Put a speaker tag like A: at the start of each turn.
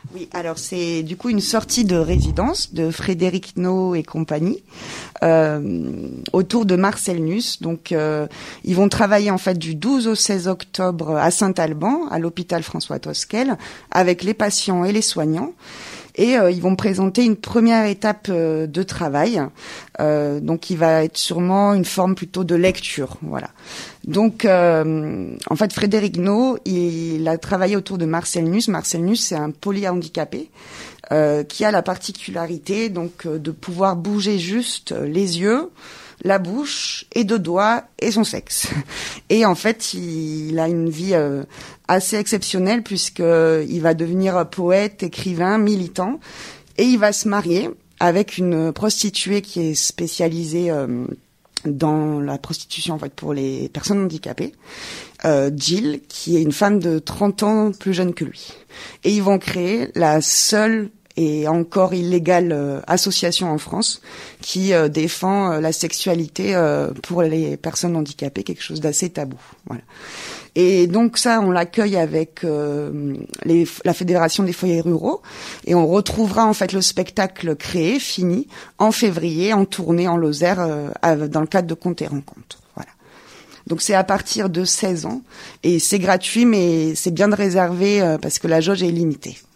A: Oui, alors c'est du coup une sortie de résidence de Frédéric No et compagnie autour de Marcel Nuss. Donc ils vont travailler en fait du 12 au 16 octobre à Saint-Alban, à l'hôpital François Tosquel, avec les patients et les soignants. Et ils vont présenter une première étape de travail, donc il va être sûrement une forme plutôt de lecture, voilà. Donc en fait Frédéric No, il a travaillé autour de Marcel Nuss. Marcel Nuss, c'est un polyhandicapé qui a la particularité donc de pouvoir bouger juste les yeux, la bouche et deux doigts et son sexe. Et en fait, il a une vie assez exceptionnelle puisque il va devenir poète, écrivain, militant et il va se marier avec une prostituée qui est spécialisée dans la prostitution en fait pour les personnes handicapées, Jill, qui est une femme de 30 ans plus jeune que lui. Et ils vont créer la seule et encore illégale association en France qui défend la sexualité pour les personnes handicapées, quelque chose d'assez tabou. Voilà. Et donc ça, on l'accueille avec la Fédération des foyers ruraux et on retrouvera en fait le spectacle créé, fini, en février, en tournée en Lozère dans le cadre de Contes et Rencontres. Voilà. Donc c'est à partir de 16 ans et c'est gratuit, mais c'est bien de réserver parce que la jauge est limitée.